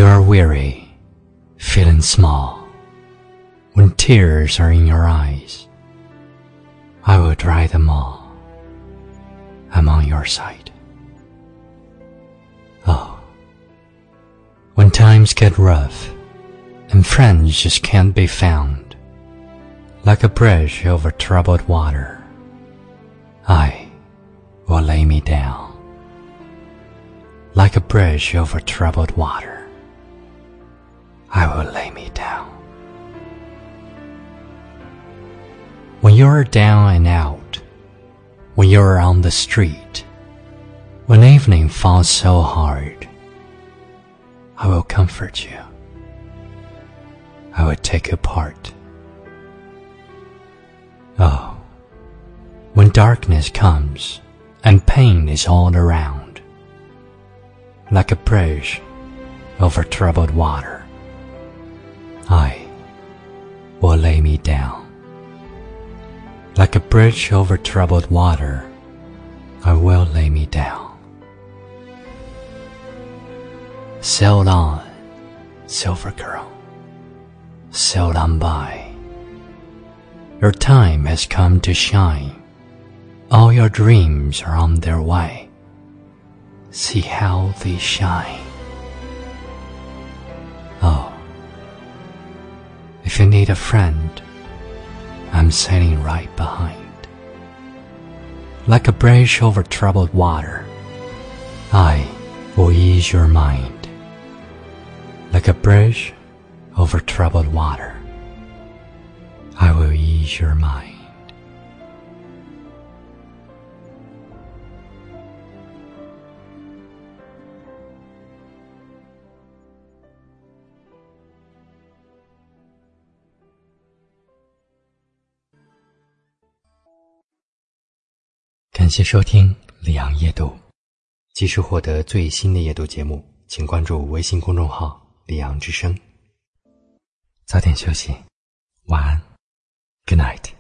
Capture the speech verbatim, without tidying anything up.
are weary, feeling small, when tears are in your eyes, I will dry them all. I'm on your side. Oh, when times get rough and friends just can't be found, like a bridge over troubled water, I will lay me down. Like a bridge over troubled water, I will lay me down. When you're down and out, when you're on the street, when evening falls so hard, I will comfort you. I will take you part. Oh, when darkness comes and pain is all around, like a bridge over troubled water, I will lay me down. Like a bridge over troubled water, I will lay me down. Sailed on, silver girl, sailed on by. Your time has come to shine. All your dreams are on their way. See how they shine. Oh, if you need a friend, I'm sailing right behind. Like a bridge over troubled water, I will ease your mind. Like a bridge over troubled water, I will ease your mind. 感谢收听李昂夜读，及时获得最新的夜读节目，请关注微信公众号李昂之声。早点休息，晚安 ，Good night。